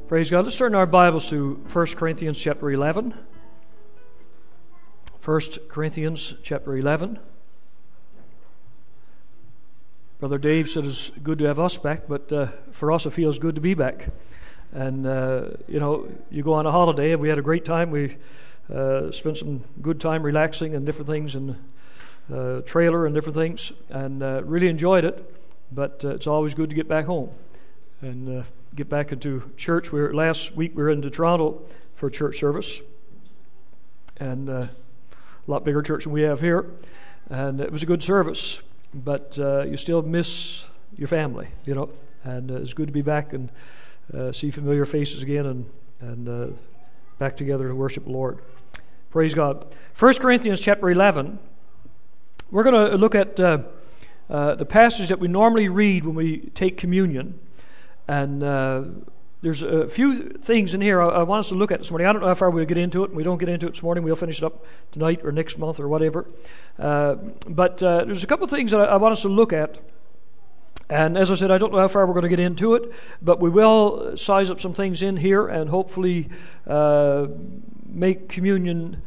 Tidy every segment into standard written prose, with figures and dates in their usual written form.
Praise God. Let's turn our Bibles to 1 Corinthians chapter 11. 1 Corinthians chapter 11. Brother Dave said it's good to have us back, but for us it feels good to be back. And, you go on a holiday, and we had a great time. We spent some good time relaxing and different things in the trailer and different things, and really enjoyed it. But it's always good to get back home and get back into church. Last week we were into Toronto for a church service, and a lot bigger church than we have here, and it was a good service, but you still miss your family, and it's good to be back and see familiar faces again and back together to worship the Lord. Praise God. 1 Corinthians chapter 11, we're going to look at the passage that we normally read when we take communion. And there's a few things in here I want us to look at this morning. I don't know how far we'll get into it. We don't get into it this morning. We'll finish it up tonight or next month or whatever. But there's a couple of things that I want us to look at. And as I said, I don't know how far we're going to get into it, but we will size up some things in here and hopefully make communion.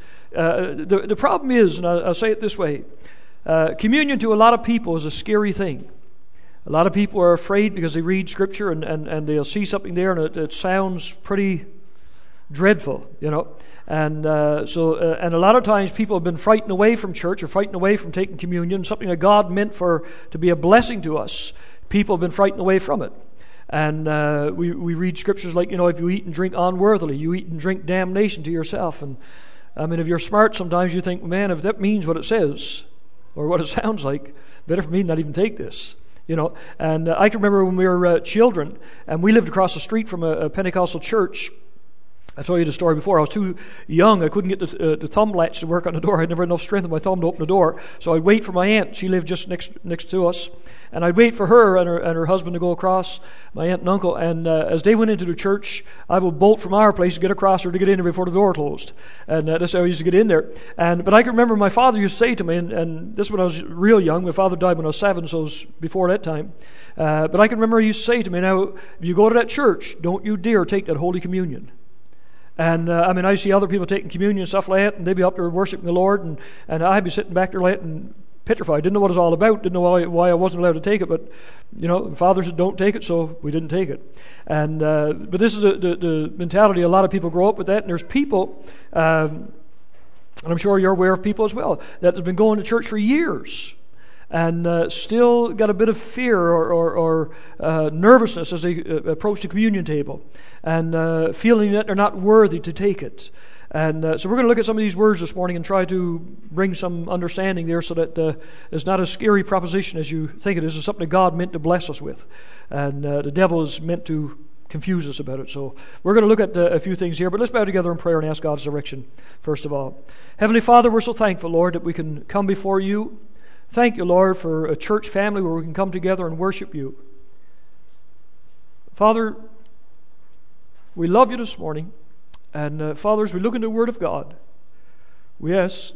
The problem is, and I'll say it this way, communion to a lot of people is a scary thing. A lot of people are afraid because they read Scripture and they'll see something there and it sounds pretty dreadful, And and a lot of times people have been frightened away from church or frightened away from taking communion, something that God meant to be a blessing to us. People have been frightened away from it. And we read Scriptures like, if you eat and drink unworthily, you eat and drink damnation to yourself. And I mean, if you're smart, sometimes you think, man, if that means what it says or what it sounds like, better for me not even take this. And I can remember when we were children, and we lived across the street from a Pentecostal church. I've told you the story before. I was too young. I couldn't get the thumb latch to work on the door. I had never had enough strength in my thumb to open the door. So I'd wait for my aunt. She lived just next to us. And I'd wait for her and her husband to go across, my aunt and uncle. And as they went into the church, I would bolt from our place to get across her to get in there before the door closed. And that's how I used to get in there. But I can remember my father used to say to me, and this is when I was real young. My father died when I was 7, so it was before that time. But I can remember he used to say to me, now, if you go to that church, don't you dare take that Holy Communion. And I see other people taking communion and stuff like that, and they'd be up there worshiping the Lord, and I'd be sitting back there like and petrified. Didn't know what it was all about. Didn't know why I wasn't allowed to take it. But the Father said, "Don't take it," so we didn't take it. And but this is the mentality. A lot of people grow up with that, and there's people, and I'm sure you're aware of people as well that have been going to church for years. And still got a bit of fear or nervousness as they approach the communion table, and feeling that they're not worthy to take it. And so we're going to look at some of these words this morning and try to bring some understanding there so that it's not a scary proposition as you think it is. It's something that God meant to bless us with. And the devil is meant to confuse us about it. So we're going to look at a few things here, but let's bow together in prayer and ask God's direction first of all. Heavenly Father, we're so thankful, Lord, that we can come before you. Thank you, Lord, for a church family where we can come together and worship you. Father, we love you this morning. And Father, as we look into the Word of God, we ask,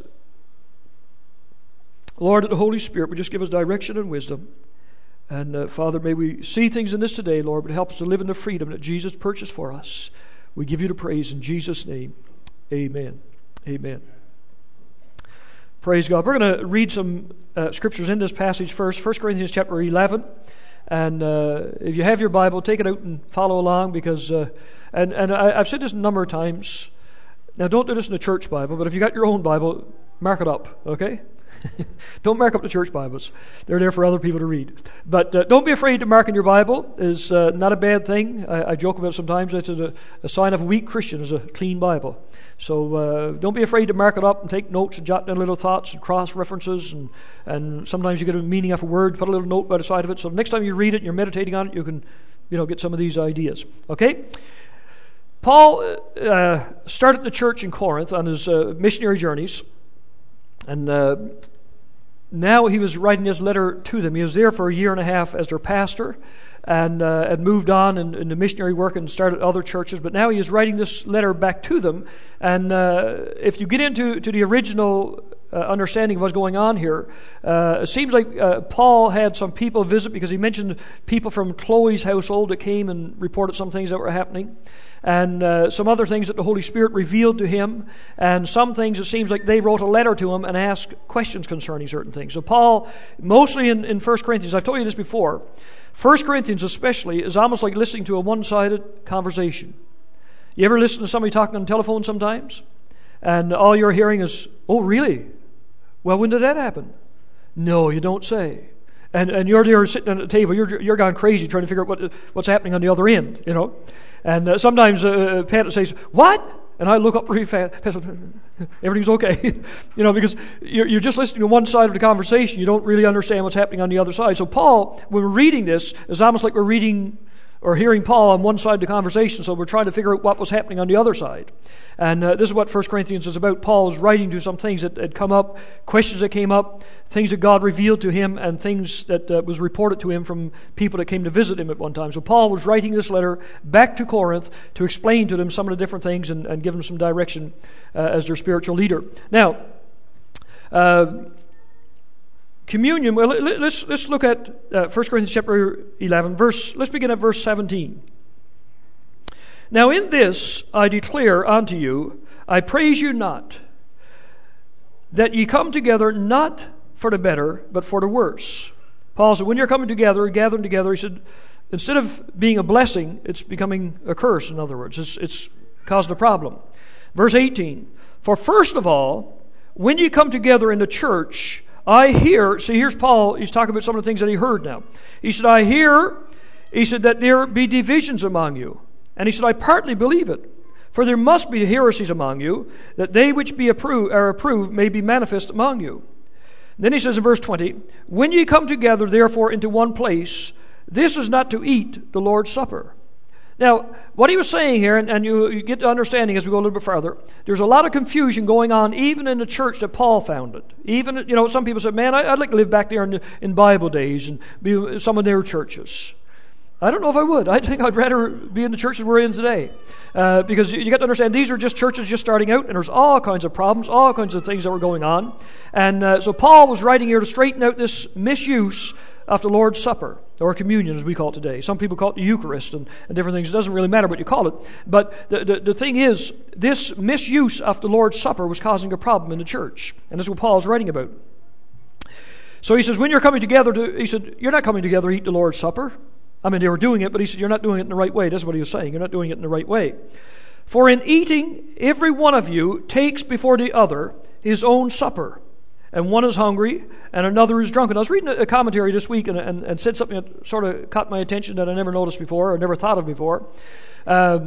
Lord, that the Holy Spirit would just give us direction and wisdom. And Father, may we see things in this today, Lord, but help us to live in the freedom that Jesus purchased for us. We give you the praise in Jesus' name. Amen. Amen. Praise God. We're going to read some scriptures in this passage first. 1 Corinthians chapter 11. And if you have your Bible, take it out and follow along because, and I've said this a number of times. Now, don't do this in the church Bible, but if you got your own Bible, mark it up, okay? Don't mark up the church Bibles. They're there for other people to read. But don't be afraid to mark in your Bible. It's not a bad thing. I joke about it sometimes. It's a sign of a weak Christian is a clean Bible. So don't be afraid to mark it up and take notes and jot down little thoughts and cross references. And sometimes you get a meaning of a word, put a little note by the side of it. So next time you read it and you're meditating on it, you can get some of these ideas. Okay? Paul started the church in Corinth on his missionary journeys. And now he was writing this letter to them. He was there for a year and a half as their pastor and had moved on in the missionary work and started other churches. But now he is writing this letter back to them. And if you get into the original understanding of what's going on here. It seems like Paul had some people visit, because he mentioned people from Chloe's household that came and reported some things that were happening, and some other things that the Holy Spirit revealed to him, and some things it seems like they wrote a letter to him and asked questions concerning certain things. So Paul, mostly in 1 Corinthians, I've told you this before, 1 Corinthians especially is almost like listening to a one-sided conversation. You ever listen to somebody talking on the telephone sometimes? And all you're hearing is, "Oh, really? Well, when did that happen?" "No, you don't say." And you're there sitting at the table. You're gone crazy trying to figure out what's happening on the other end, you know. And sometimes Pat says, "What?" And I look up really fast. Everything's okay, you know, because you're just listening to one side of the conversation. You don't really understand what's happening on the other side. So Paul, when we're reading this, it's almost like we're reading or hearing Paul on one side of the conversation, so we're trying to figure out what was happening on the other side. And this is what 1 Corinthians is about. Paul is writing to some things that had come up, questions that came up, things that God revealed to him, and things that was reported to him from people that came to visit him at one time. So Paul was writing this letter back to Corinth to explain to them some of the different things and give them some direction as their spiritual leader. Now, communion, well, let's look at 1 Corinthians chapter 11, let's begin at verse 17. "Now in this I declare unto you, I praise you not, that ye come together not for the better, but for the worse." Paul said, when you're coming together, gathering together, he said, instead of being a blessing, it's becoming a curse, in other words. It's caused a problem. Verse 18, "For first of all, when ye come together in the church, I hear," see, here's Paul, he's talking about some of the things that he heard now. He said, "I hear," he said, "that there be divisions among you. And he said, I partly believe it. For there must be heresies among you, that they which are approved may be manifest among you." And then he says in verse 20, "When ye come together, therefore, into one place, this is not to eat the Lord's Supper." Now, what he was saying here, and you get to understanding as we go a little bit further, there's a lot of confusion going on even in the church that Paul founded. Even, you know, some people said, "Man, I'd like to live back there in Bible days and be some of their churches." I don't know if I would. I think I'd rather be in the churches we're in today. Because you got to understand, these are just churches just starting out, and there's all kinds of problems, all kinds of things that were going on. And so Paul was writing here to straighten out this misuse of the Lord's Supper, or communion as we call it today. Some people call it the Eucharist and different things. It doesn't really matter what you call it. But the thing is, this misuse of the Lord's Supper was causing a problem in the church. And this is what Paul's writing about. So he says, when you're coming together, he said, you're not coming together to eat the Lord's Supper. I mean, they were doing it, but he said, you're not doing it in the right way. That's what he was saying. You're not doing it in the right way. "For in eating, every one of you takes before the other his own supper. And one is hungry, and another is drunken." I was reading a commentary this week and said something that sort of caught my attention that I never noticed before or never thought of before. I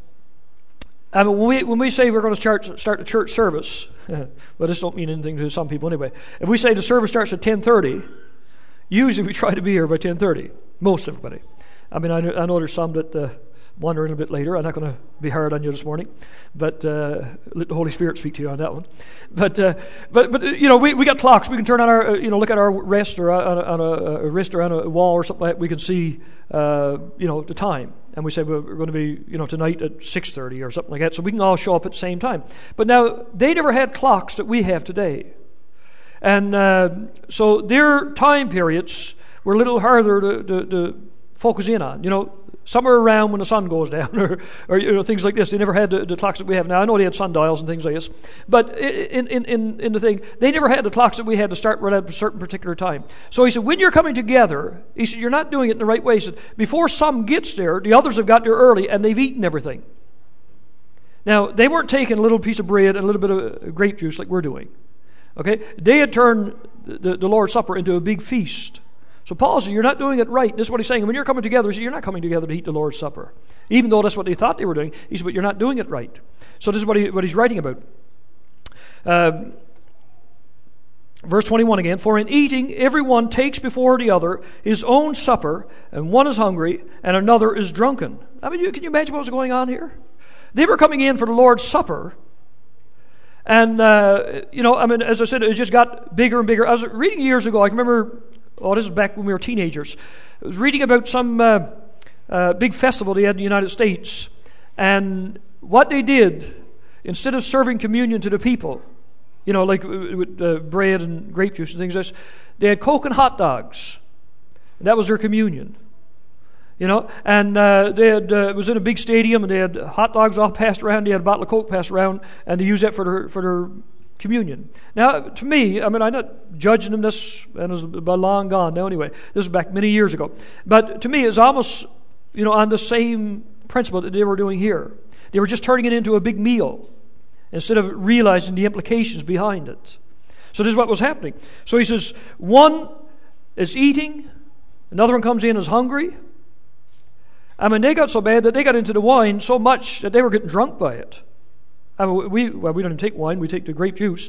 mean, when we say we're going to start the church service, well, this don't mean anything to some people anyway. If we say the service starts at 10:30, usually we try to be here by 10:30. Most everybody. I mean, I know there's some that wander in a bit later. I'm not going to be hard on you this morning, but let the Holy Spirit speak to you on that one. But you know, we got clocks. We can turn on our, look at our wrist or on a wrist or on a wall or something like that. We can see, the time. And we say, well, we're going to be, tonight at 6:30 or something like that. So we can all show up at the same time. But now, they never had clocks that we have today. And so their time periods were a little harder to focus in on. Somewhere around when the sun goes down or things like this. They never had the clocks that we have now. I know they had sundials and things like this. But in the thing, they never had the clocks that we had to start right at a certain particular time. So he said, when you're coming together, he said, you're not doing it in the right way. He said, before some gets there, the others have got there early and they've eaten everything. Now, they weren't taking a little piece of bread and a little bit of grape juice like we're doing. Okay? They had turned the Lord's Supper into a big feast. So Paul said, you're not doing it right. This is what he's saying. When you're coming together, he said, you're not coming together to eat the Lord's Supper. Even though that's what they thought they were doing, he said, but you're not doing it right. So this is what he's writing about. Verse 21 again, "For in eating, everyone takes before the other his own supper, and one is hungry, and another is drunken." I mean, can you imagine what was going on here? They were coming in for the Lord's Supper, and, as I said, it just got bigger and bigger. I was reading years ago, I can remember, this is back when we were teenagers. I was reading about some big festival they had in the United States. And what they did, instead of serving communion to the people, like with bread and grape juice and things like this. They had Coke and hot dogs. And that was their communion. And they had it was in a big stadium, and they had hot dogs all passed around. They had a bottle of Coke passed around, and they used that for their communion. Now, to me, I'm not judging them. This and it was long gone now. Anyway, this was back many years ago. But to me, it's almost on the same principle that they were doing here. They were just turning it into a big meal instead of realizing the implications behind it. So this is what was happening. So he says, one is eating, another one comes in is hungry. They got so bad that they got into the wine so much that they were getting drunk by it. We don't even take wine, we take the grape juice.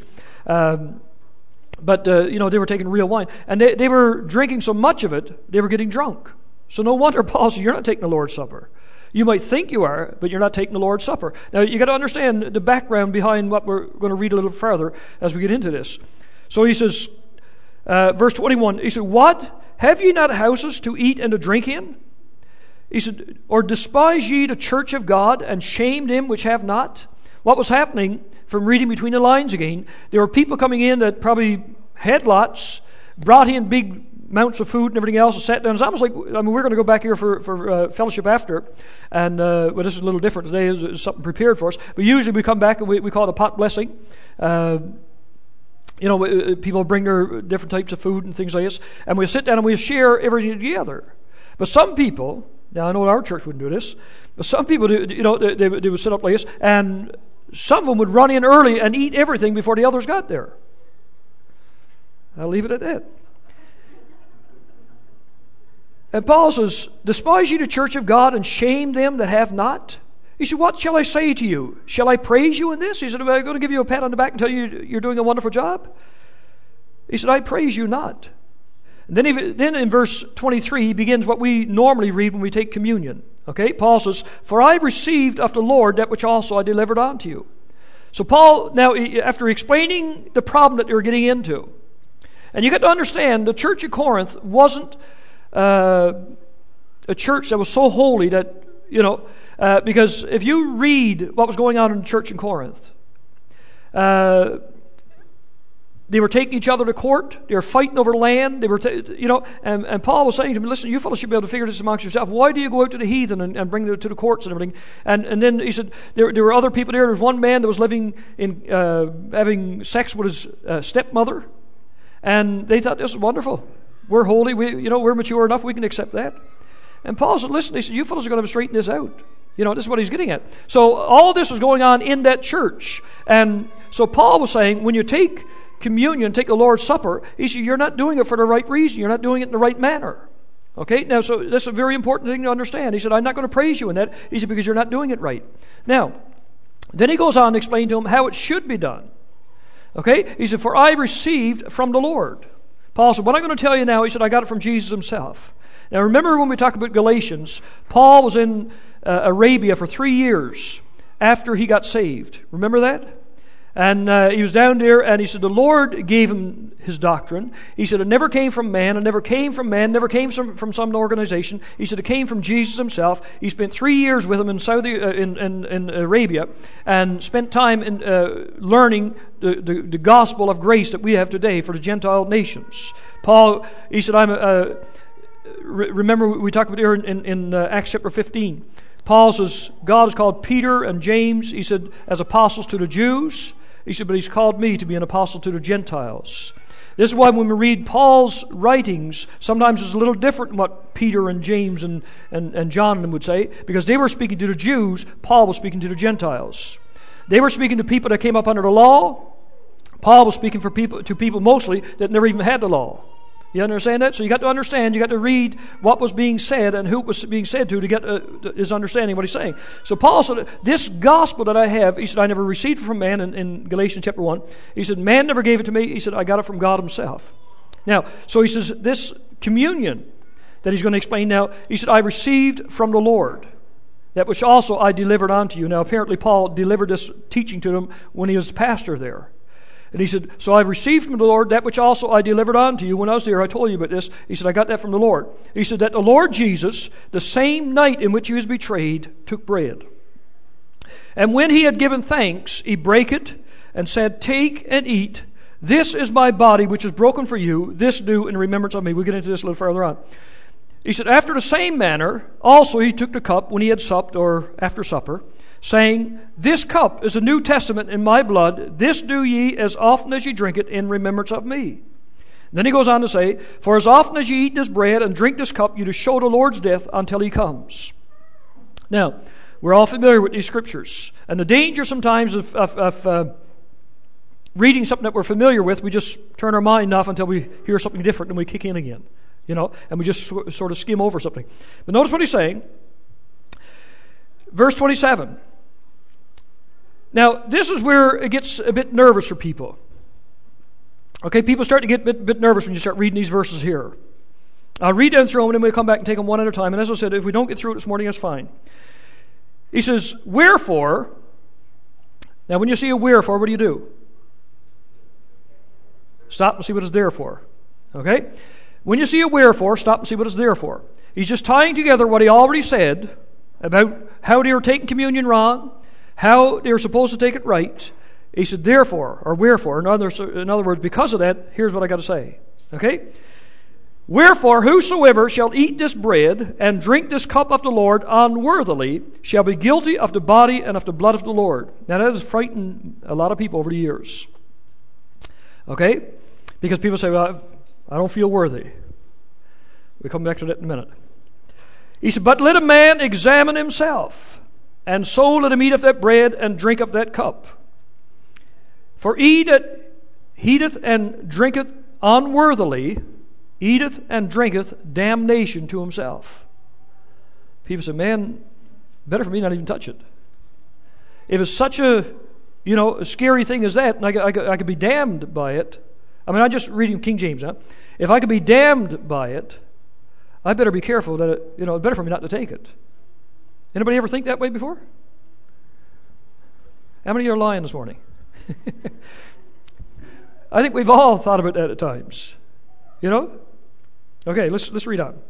But they were taking real wine. And they were drinking so much of it, they were getting drunk. So no wonder Paul said, you're not taking the Lord's Supper. You might think you are, but you're not taking the Lord's Supper. Now, you got to understand the background behind what we're going to read a little further as we get into this. So he says, verse 21, he said, what? Have ye not houses to eat and to drink in? He said, or despise ye the church of God, and shame them which have not? What was happening, from reading between the lines again, there were people coming in that probably had lots, brought in big amounts of food and everything else, and sat down. It's almost like, we're going to go back here for fellowship after, and this is a little different today. It's something prepared for us. But usually we come back and we call it a pot blessing. People bring their different types of food and things like this, and we sit down and we share everything together. But some people, now I know our church wouldn't do this, but some people, they would sit up like this, and some of them would run in early and eat everything before the others got there. I'll leave it at that. And Paul says, despise ye the church of God, and shame them that have not? He said, what shall I say to you? Shall I praise you in this? He said, am I going to give you a pat on the back and tell you you're doing a wonderful job? He said, I praise you not. And then in verse 23, he begins what we normally read when we take communion. Okay, Paul says, for I received of the Lord that which also I delivered unto you. So Paul, now after explaining the problem that they were getting into, and you got to understand, the church of Corinth wasn't a church that was so holy that, because if you read what was going on in the church in Corinth, they were taking each other to court. They were fighting over land. They were, and Paul was saying to them, listen, you fellows should be able to figure this amongst yourself. Why do you go out to the heathen and bring them to the courts and everything? And then he said, there were other people there. There was one man that was living in, having sex with his stepmother. And they thought, this is wonderful. We're holy. We're mature enough. We can accept that. And Paul said, listen, he said, you fellows are going to straighten this out. This is what he's getting at. So all this was going on in that church. And so Paul was saying, when you take communion, take the Lord's Supper, he said, you're not doing it for the right reason. You're not doing it in the right manner. Okay? Now, so that's a very important thing to understand. He said, I'm not going to praise you in that. He said, because you're not doing it right. Now, then he goes on to explain to him how it should be done. Okay? He said, for I received from the Lord. Paul said, what I'm going to tell you now, he said, I got it from Jesus himself. Now, remember when we talked about Galatians, Paul was in Arabia for 3 years after he got saved. Remember that? And he was down there, and he said the Lord gave him his doctrine. He said it never came from man, it never came from man, never came from some organization. He said it came from Jesus himself. He spent 3 years with him in Arabia, and spent time in learning the gospel of grace that we have today for the Gentile nations. Paul, he said, remember we talked about here in Acts chapter 15. Paul says, God has called Peter and James, he said, as apostles to the Jews. He said, but he's called me to be an apostle to the Gentiles. This is why when we read Paul's writings, sometimes it's a little different than what Peter and James and John and them would say, because they were speaking to the Jews, Paul was speaking to the Gentiles. They were speaking to people that came up under the law. Paul was speaking to people mostly that never even had the law. You understand that? So you got to understand, you got to read what was being said and who it was being said to get his understanding of what he's saying. So Paul said, this gospel that I have, he said, I never received it from man in Galatians chapter 1. He said, man never gave it to me. He said, I got it from God himself. Now, so he says, this communion that he's going to explain now, he said, I received from the Lord, that which also I delivered unto you. Now, apparently Paul delivered this teaching to them when he was pastor there. And he said, so I've received from the Lord that which also I delivered unto you. When I was there, I told you about this. He said, I got that from the Lord. He said that the Lord Jesus, the same night in which he was betrayed, took bread. And when he had given thanks, he brake it and said, Take and eat. This is my body, which is broken for you. This do in remembrance of me. We'll get into this a little further on. He said, After the same manner, also he took the cup when he had supped, or after supper, saying, This cup is the New Testament in my blood. This do ye as often as ye drink it in remembrance of me. Then he goes on to say, For as often as ye eat this bread and drink this cup, you do show the Lord's death until he comes. Now, we're all familiar with these scriptures. And the danger sometimes of reading something that we're familiar with, we just turn our mind off until we hear something different and we kick in again. And we just sort of skim over something. But notice what he's saying. Verse 27. Now, this is where it gets a bit nervous for people. Okay, people start to get a bit nervous when you start reading these verses here. I'll read down through them and then we'll come back and take them one at a time. And as I said, if we don't get through it this morning, that's fine. He says, Wherefore, now when you see a wherefore, what do? Stop and see what it's there for. Okay? When you see a wherefore, stop and see what it's there for. He's just tying together what he already said about how they were taking communion wrong, how they were supposed to take it right. He said, therefore, or wherefore. In other words, because of that, here's what I got to say. Okay? Wherefore, whosoever shall eat this bread and drink this cup of the Lord unworthily shall be guilty of the body and of the blood of the Lord. Now, that has frightened a lot of people over the years. Okay? Because people say, well, I don't feel worthy. We'll come back to that in a minute. He said, But let a man examine himself, and so let him eat of that bread and drink of that cup. For he that eateth and drinketh unworthily eateth and drinketh damnation to himself. People say, man, better for me not even touch it. If it's such a scary thing as that, and I could be damned by it. I mean, I'm just reading King James now. If I could be damned by it, I better be careful that it's better for me not to take it. Anybody ever think that way before? How many of you are lying this morning? I think we've all thought about that at times. Okay, let's read on.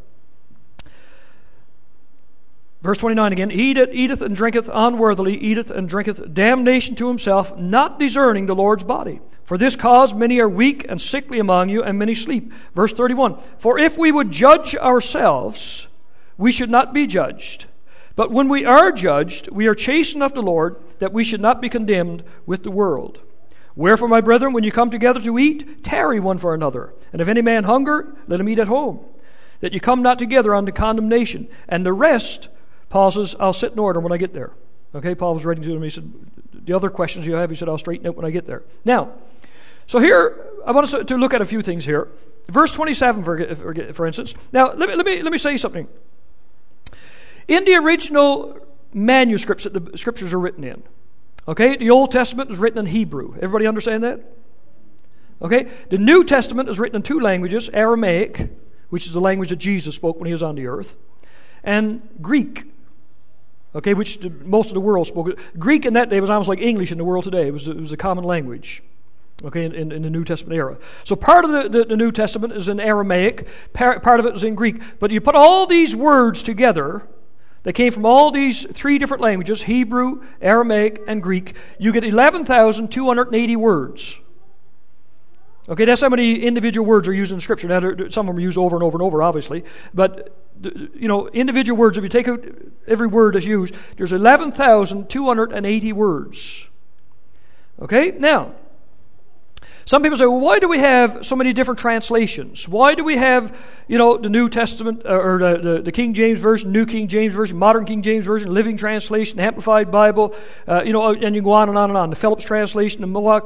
Verse 29 again. He that eateth and drinketh unworthily eateth and drinketh damnation to himself, not discerning the Lord's body. For this cause many are weak and sickly among you, and many sleep. Verse 31. For if we would judge ourselves, we should not be judged. But when we are judged, we are chastened of the Lord, that we should not be condemned with the world. Wherefore, my brethren, when you come together to eat, tarry one for another. And if any man hunger, let him eat at home, that you come not together unto condemnation. And the rest, Paul says, I'll sit in order when I get there. Okay, Paul was writing to him. He said, the other questions you have, he said, I'll straighten out when I get there. Now, so here, I want us to look at a few things here. Verse 27, for instance. Now, let me say something. In the original manuscripts that the scriptures are written in, okay, the Old Testament is written in Hebrew. Everybody understand that? Okay, the New Testament is written in two languages, Aramaic, which is the language that Jesus spoke when he was on the earth, and Greek, okay, which most of the world spoke. Greek in that day was almost like English in the world today. It was a common language, okay, in the New Testament era. So part of the New Testament is in Aramaic, part of it is in Greek. But you put all these words together, they came from all these three different languages, Hebrew, Aramaic, and Greek. You get 11,280 words. Okay, that's how many individual words are used in Scripture. Now, some of them are used over and over and over, obviously. But, individual words, if you take out every word that's used, there's 11,280 words. Okay, now, some people say, well, why do we have so many different translations? Why do we have, the New Testament, or the King James Version, New King James Version, Modern King James Version, Living Translation, Amplified Bible, and you go on and on and on. The Phillips translation, the Mohawk,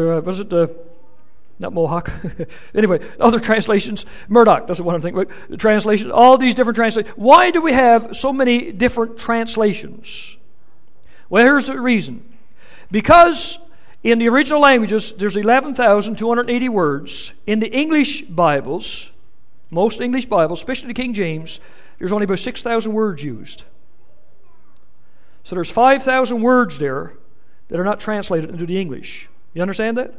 not Mohawk. Anyway, other translations, Murdoch, that's the one I'm thinking about. The translation, all these different translations. Why do we have so many different translations? Well, here's the reason. Because in the original languages, there's 11,280 words. In the English Bibles, most English Bibles, especially the King James, there's only about 6,000 words used. So there's 5,000 words there that are not translated into the English. You understand that?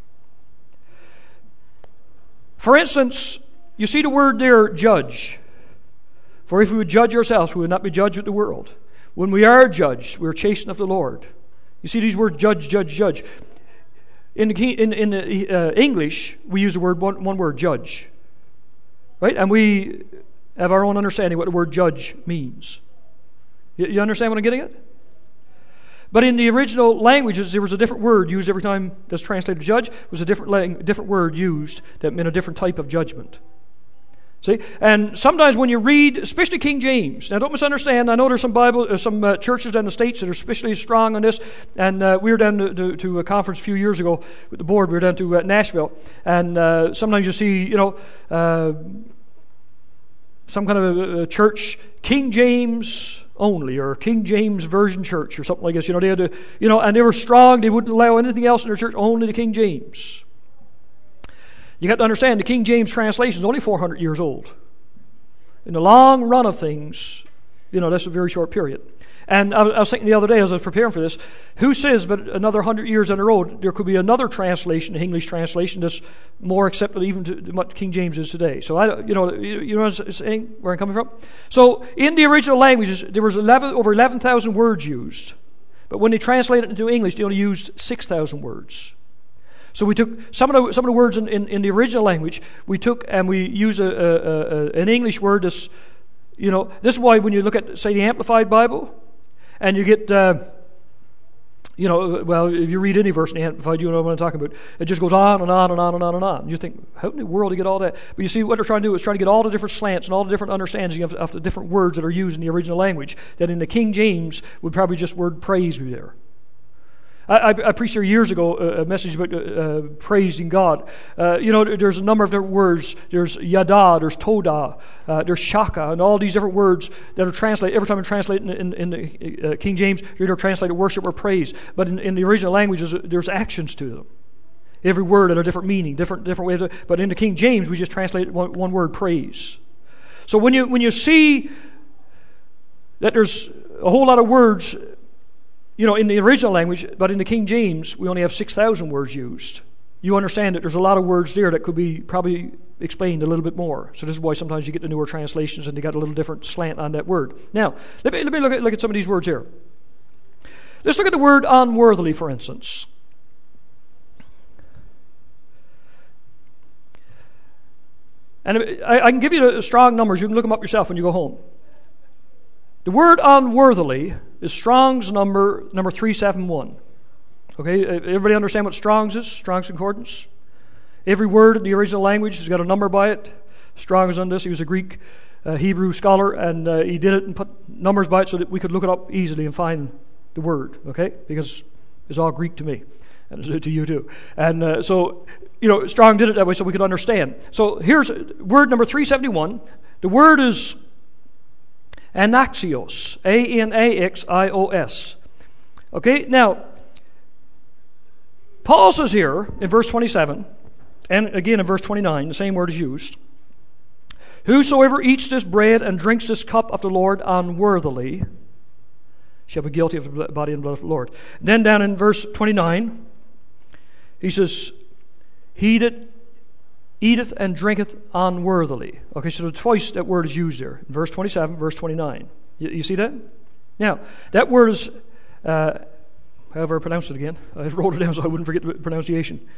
For instance, you see the word there, judge. For if we would judge ourselves, we would not be judged with the world. When we are judged, we are chastened of the Lord. You see these words, judge, judge, judge. In the English, we use the word one word, judge. Right? And we have our own understanding what the word judge means. You understand what I'm getting at? But in the original languages, there was a different word used every time that's translated judge. It was a different word used that meant a different type of judgment. See? And sometimes when you read, especially King James, now don't misunderstand, I know there's some churches down in the States that are especially strong on this, and we were down to a conference a few years ago with the board. We were down to Nashville, and sometimes you see, some kind of a church, King James only, or King James Version Church, or something like this. They had to, and they were strong. They wouldn't allow anything else in their church, only the King James. You got to understand, the King James translation is only 400 years old. In the long run of things, that's a very short period. And I was thinking the other day as I was preparing for this, who says but another 100 years on the road there could be another translation, an English translation, that's more accepted even to what King James is today. So you know what I'm saying, where I'm coming from? So in the original languages, there was over 11,000 words used. But when they translated it into English, they only used 6,000 words. So we took some of the words in the original language, we took and we used an English word that's, this is why when you look at, say, the Amplified Bible, and you get, well, if you read any verse in the Amplified, you know what I'm talking about. It just goes on and on and on and on and on. You think, how in the world do you get all that? But you see, what they're trying to do is trying to get all the different slants and all the different understandings of the different words that are used in the original language, that in the King James would probably just word praise be there. I preached here years ago a message about praising God. There's a number of different words. There's yada, there's toda, there's shaka, and all these different words that are translated. Every time you translate in the King James, you're either translated worship or praise. But in the original languages, there's actions to them. Every word had a different meaning, different ways. But in the King James, we just translate one word, praise. So when you see that there's a whole lot of words, in the original language, but in the King James, we only have 6,000 words used. You understand that there's a lot of words there that could be probably explained a little bit more. So this is why sometimes you get the newer translations and they got a little different slant on that word. Now, let me look at some of these words here. Let's look at the word unworthily, for instance. And I can give you the strong numbers. You can look them up yourself when you go home. The word unworthily is Strong's number 371. Okay, everybody understand what Strong's is? Strong's Concordance? Every word in the original language has got a number by it. Strong is on this. He was a Greek Hebrew scholar, and he did it and put numbers by it so that we could look it up easily and find the word, okay? Because it's all Greek to me, and to you too. And so, Strong did it that way so we could understand. So here's word number 371. The word is anaxios, A-N-A-X-I-O-S. Okay, now, Paul says here in verse 27, and again in verse 29, the same word is used, whosoever eats this bread and drinks this cup of the Lord unworthily shall be guilty of the body and blood of the Lord. Then down in verse 29, he says, he that eateth and drinketh unworthily. Okay, so twice that word is used there. In verse 27, verse 29. You see that? Now, that word is, however I pronounce it again. I wrote it down so I wouldn't forget the pronunciation.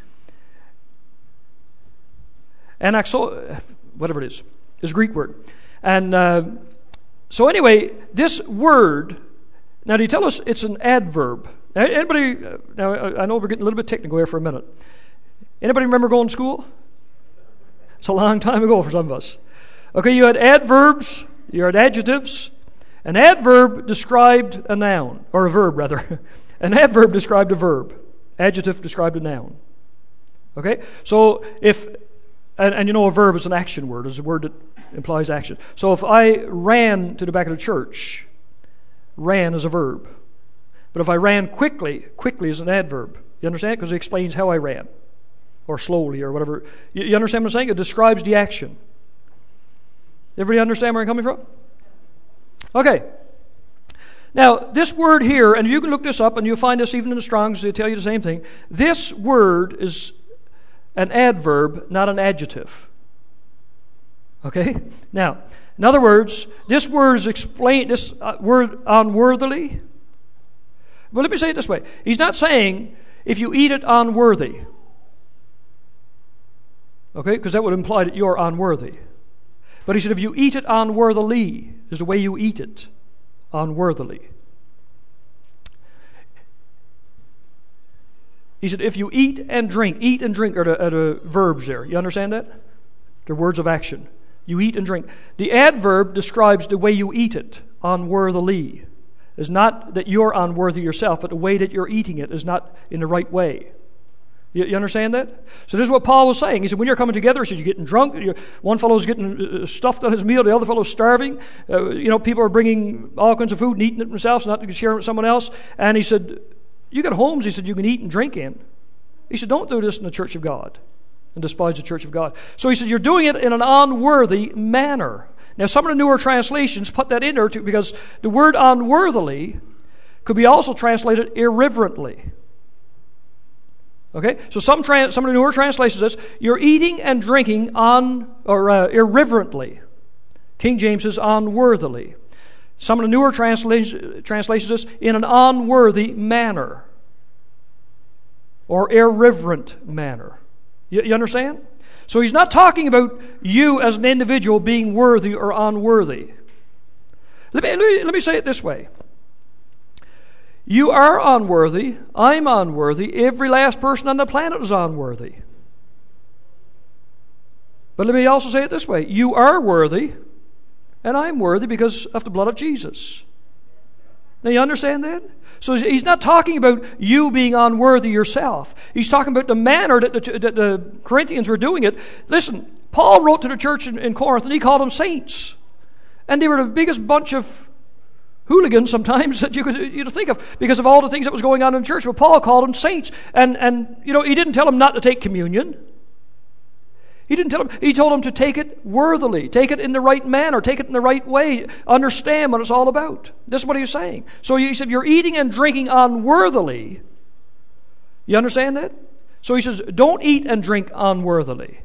Anaxo, whatever it is a Greek word. And so anyway, this word, now do you tell us it's an adverb? Anybody, now I know we're getting a little bit technical here for a minute. Anybody remember going to school? It's a long time ago for some of us. Okay, you had adverbs, you had adjectives. An adverb described a noun, or a verb rather. An adverb described a verb. Adjective described a noun. Okay, so if, and a verb is an action word, it's a word that implies action. So if I ran to the back of the church, ran is a verb. But if I ran quickly is an adverb. You understand? Because it explains how I ran. Or slowly, or whatever. You understand what I'm saying? It describes the action. Everybody understand where I'm coming from? Okay. Now, this word here, and you can look this up, and you'll find this even in the Strong's, they tell you the same thing. This word is an adverb, not an adjective. Okay? Now, in other words, this word is explained, this word unworthily. Well, let me say it this way. He's not saying, if you eat it unworthy. Okay, because that would imply that you're unworthy. But he said, if you eat it unworthily, is the way you eat it, unworthily. He said, if you eat and drink are the verbs there. You understand that? They're words of action. You eat and drink. The adverb describes the way you eat it, unworthily. It's not that you're unworthy yourself, but the way that you're eating it is not in the right way. You understand that? So this is what Paul was saying. He said, when you're coming together, he said, you're getting drunk. One fellow's getting stuffed on his meal. The other fellow's starving. People are bringing all kinds of food and eating it themselves, not sharing it with someone else. And he said, you got homes, he said, you can eat and drink in. He said, don't do this in the church of God and despise the church of God. So he said, you're doing it in an unworthy manner. Now, some of the newer translations put that in there too, because the word unworthily could be also translated irreverently. Okay, so some of the newer translations says you're eating and drinking irreverently. King James says unworthily. Some of the newer translations says in an unworthy manner or irreverent manner. You understand? So he's not talking about you as an individual being worthy or unworthy. Let me say it this way. You are unworthy. I'm unworthy. Every last person on the planet is unworthy. But let me also say it this way. You are worthy, and I'm worthy because of the blood of Jesus. Now, you understand that? So he's not talking about you being unworthy yourself. He's talking about the manner that the Corinthians were doing it. Listen, Paul wrote to the church in Corinth, and he called them saints. And they were the biggest bunch of hooligans sometimes that you could think of because of all the things that was going on in the church. But Paul called them saints. And he didn't tell them not to take communion. He didn't tell them. He told them to take it worthily, take it in the right manner, take it in the right way, understand what it's all about. This is what he was saying. So he said, you're eating and drinking unworthily. You understand that? So he says, don't eat and drink unworthily.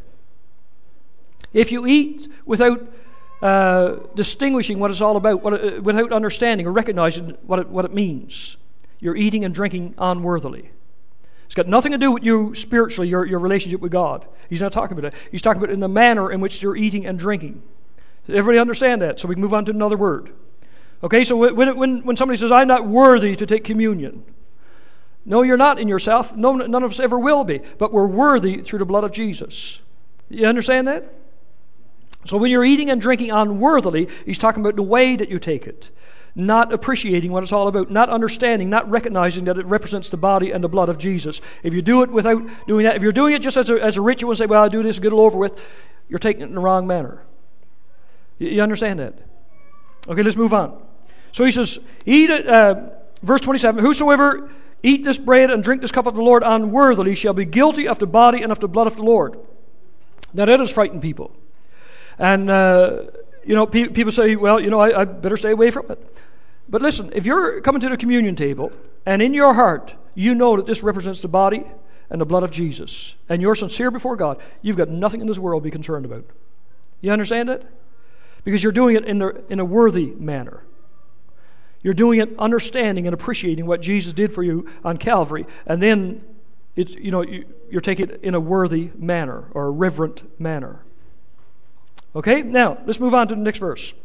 If you eat without distinguishing what it's all about, without understanding or recognizing what it means, you're eating and drinking unworthily. It's got nothing to do with you spiritually, your relationship with God. He's not talking about that. He's talking about in the manner in which you're eating and drinking. Does everybody understand that? So we can move on to another word. Okay, so when somebody says, I'm not worthy to take communion. No, you're not in yourself. No, none of us ever will be. But we're worthy through the blood of Jesus. You understand that? So when you're eating and drinking unworthily, he's talking about the way that you take it. Not appreciating what it's all about, not understanding, not recognizing that it represents the body and the blood of Jesus. If you do it without doing that, if you're doing it just as a ritual and say, well, I'll do this, get it over with, you're taking it in the wrong manner. You understand that? Okay, let's move on. So he says, eat it, verse 27, whosoever eat this bread and drink this cup of the Lord unworthily shall be guilty of the body and of the blood of the Lord. Now that does frighten people. And, people say, well, I better stay away from it. But listen, if you're coming to the communion table and in your heart you know that this represents the body and the blood of Jesus and you're sincere before God, you've got nothing in this world to be concerned about. You understand that? Because you're doing it in a worthy manner. You're doing it understanding and appreciating what Jesus did for you on Calvary, and then you're taking it in a worthy manner or a reverent manner. Okay, now let's move on to the next verse.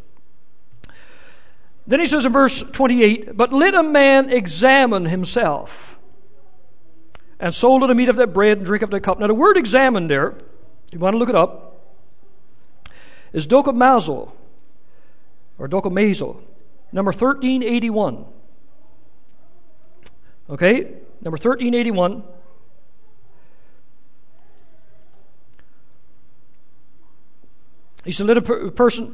Then he says in verse 28, but let a man examine himself, and so let him eat of that bread and drink of that cup. Now the word examine there, if you want to look it up, is dokomazo, or dokomazo, number 1381. Okay, number 1381. He said, let a person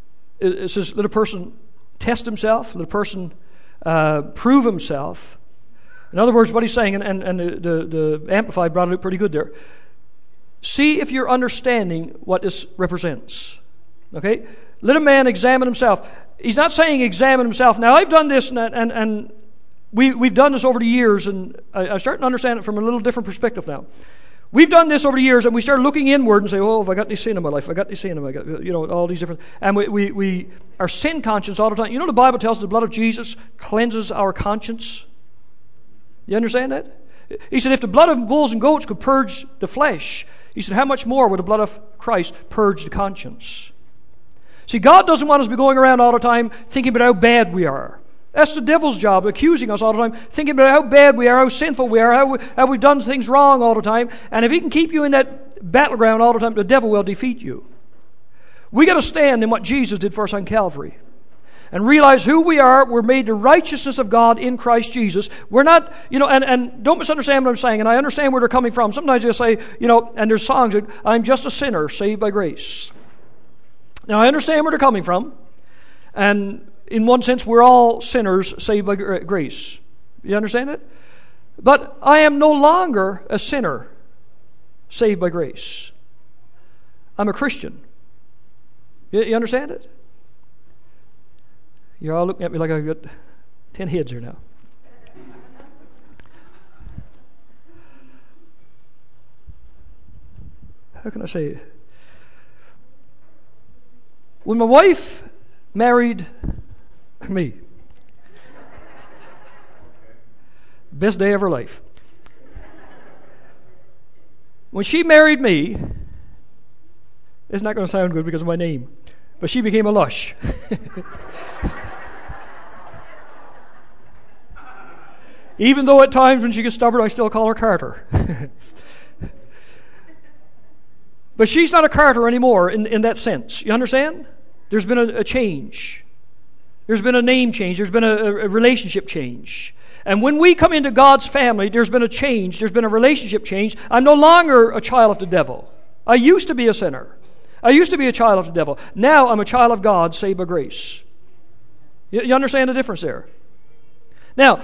test himself, let a person prove himself. In other words, what he's saying, and the Amplified brought it up pretty good there. See if you're understanding what this represents. Okay? Let a man examine himself. He's not saying examine himself. Now, I've done this, and we've done this over the years, and I'm starting to understand it from a little different perspective now. We've done this over the years, and we started looking inward and say, "Oh, have I got this sin in my life? Have I got this sin? Have I got all these different?" And we are sin conscious all the time. The Bible tells us the blood of Jesus cleanses our conscience. You understand that? He said, if the blood of bulls and goats could purge the flesh, he said, how much more would the blood of Christ purge the conscience? See, God doesn't want us to be going around all the time thinking about how bad we are. That's the devil's job, accusing us all the time, thinking about how bad we are, how sinful we are, how we've done things wrong all the time. And if he can keep you in that battleground all the time, the devil will defeat you. We got to stand in what Jesus did for us on Calvary and realize who we are. We're made the righteousness of God in Christ Jesus. We're not, and don't misunderstand what I'm saying, and I understand where they're coming from. Sometimes they'll say, and there's songs that I'm just a sinner saved by grace. Now, I understand where they're coming from, and in one sense, we're all sinners saved by grace. You understand it? But I am no longer a sinner saved by grace. I'm a Christian. You understand it? You're all looking at me like I've got 10 heads here now. How can I say it? When my wife married me, best day of her life. When she married me, it's not going to sound good because of my name, but she became a lush. Even though at times when she gets stubborn, I still call her Carter. But she's not a Carter anymore in that sense. You understand? There's been a change. There's been a name change. There's been a relationship change. And when we come into God's family, there's been a change. There's been a relationship change. I'm no longer a child of the devil. I used to be a sinner. I used to be a child of the devil. Now I'm a child of God, saved by grace. You understand the difference there? Now,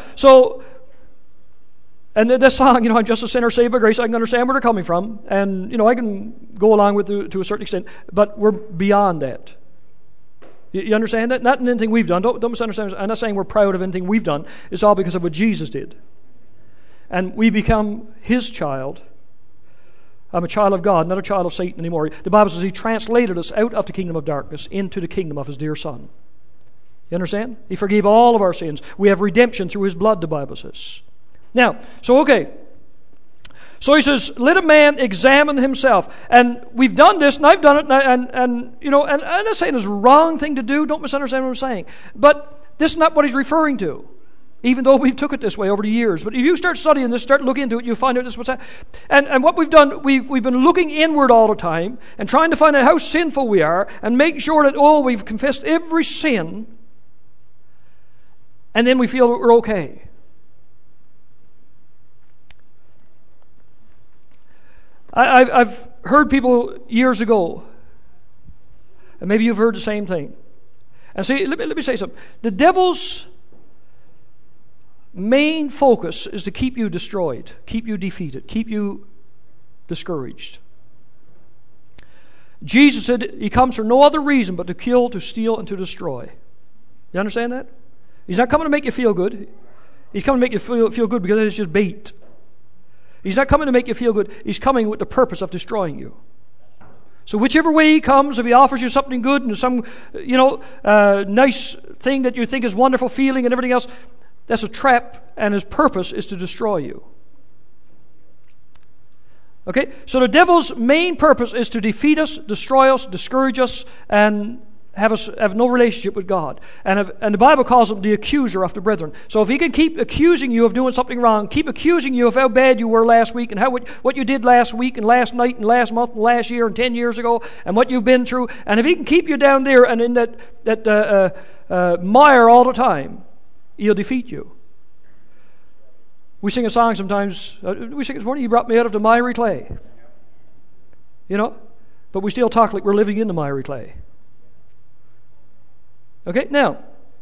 and this song, I'm just a sinner saved by grace, I can understand where they're coming from. And, I can go along with it to a certain extent. But we're beyond that. You understand that? Not in anything we've done. Don't misunderstand. I'm not saying we're proud of anything we've done. It's all because of what Jesus did. And we become His child. I'm a child of God, not a child of Satan anymore. The Bible says He translated us out of the kingdom of darkness into the kingdom of His dear Son. You understand? He forgave all of our sins. We have redemption through His blood, the Bible says. Now, so He says, let a man examine himself. And we've done this, and I've done it, and I'm not saying it's a wrong thing to do. Don't misunderstand what I'm saying. But this is not what he's referring to, even though we've took it this way over the years. But if you start studying this, start looking into it, you'll find out this is what's happening. And what we've done, we've been looking inward all the time and trying to find out how sinful we are and making sure that, we've confessed every sin, and then we feel that we're okay. I've heard people years ago, and maybe you've heard the same thing. And see, let me say something. The devil's main focus is to keep you destroyed, keep you defeated, keep you discouraged. Jesus said He comes for no other reason but to kill, to steal, and to destroy. You understand that? He's not coming to make you feel good. He's coming to make you feel good because it's just bait. He's not coming to make you feel good. He's coming with the purpose of destroying you. So whichever way He comes, if He offers you something good and some, nice thing that you think is wonderful feeling and everything else, that's a trap, and his purpose is to destroy you. Okay? So the devil's main purpose is to defeat us, destroy us, discourage us, and have no relationship with God. And the Bible calls him the accuser of the brethren. So if he can keep accusing you of doing something wrong, keep accusing you of how bad you were last week and what you did last week and last night and last month and last year and 10 years ago and what you've been through, and if he can keep you down there and in that mire all the time, he'll defeat you. We sing a song sometimes. We sing this morning, "You brought me out of the miry clay." But we still talk like we're living in the miry clay. Okay, now,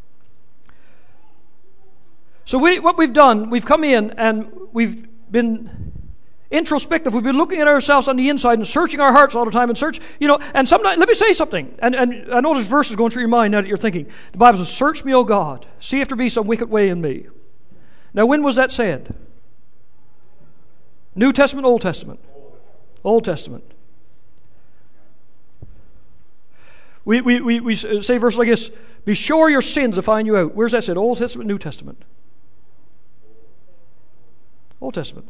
so what we've done, we've come in and we've been introspective. We've been looking at ourselves on the inside and searching our hearts all the time and sometimes, let me say something, and I know this verse is going through your mind now that you're thinking. The Bible says, "Search me, O God, see if there be some wicked way in me." Now, when was that said? New Testament, Old Testament? Old Testament. We say verses like this: "Be sure your sins will find you out." Where's that said? Old Testament, New Testament? Old Testament.